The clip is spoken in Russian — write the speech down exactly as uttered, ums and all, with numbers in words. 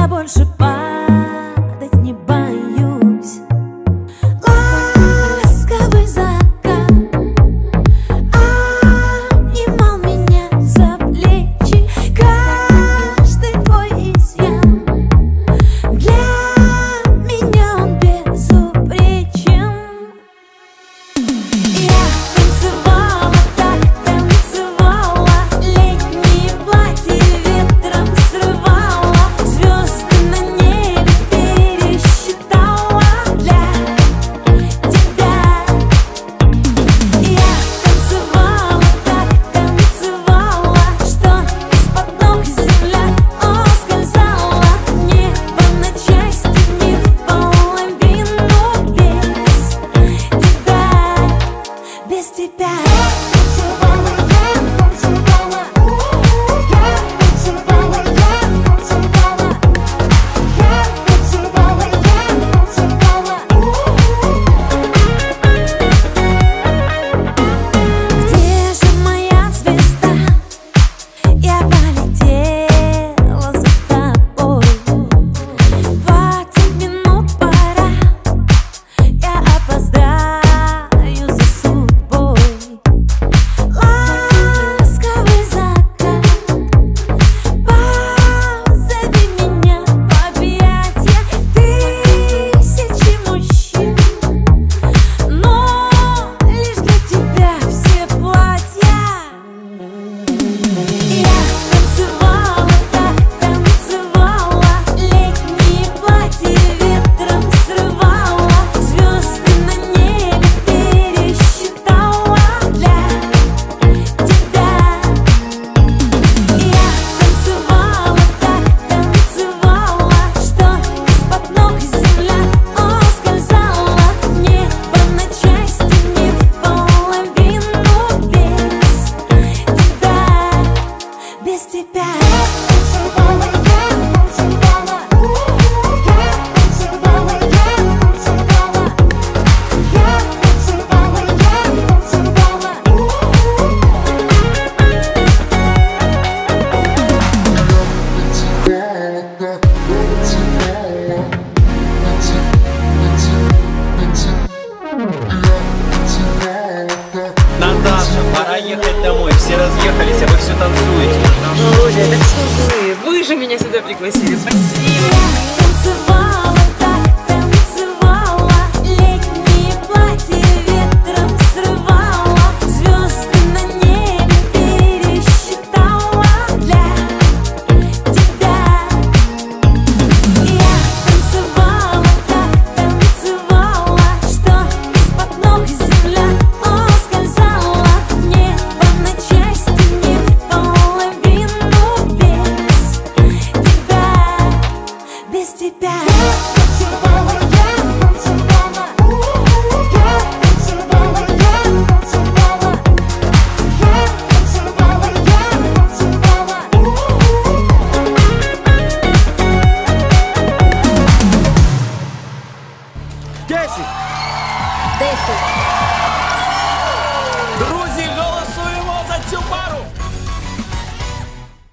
больше падать не боюсь. Ласковый закат обнимал меня за плечи. Каждый твой изъян для меня он безупречен. Я танцевала, так танцевала, летние платья ветром срывала, звезды на небе пересчитала для тебя. Я танцевала, так танцевала, что из-под ног земля ускользала, небо на части не в половину без тебя, без тебя. Где же моя звезда? Я полетела за тобой. Двадцать минут пора, я опоздаю за судьбой. Ласковый закат, позови меня в объятья. Тысячи мужчин, но лишь для тебя все платья. Я танцевала, так танцевала, летние платья ветром срывала, звезды на небе пересчитала для тебя. Я танцевала, так танцевала, что из-под ног земля ускользала, небо на части не в половину без тебя, без тебя. Наташа, пора ехать домой. Все разъехались, а вы все танцуете. Володя, это все вы. Вы же меня сюда пригласили. Спасибо.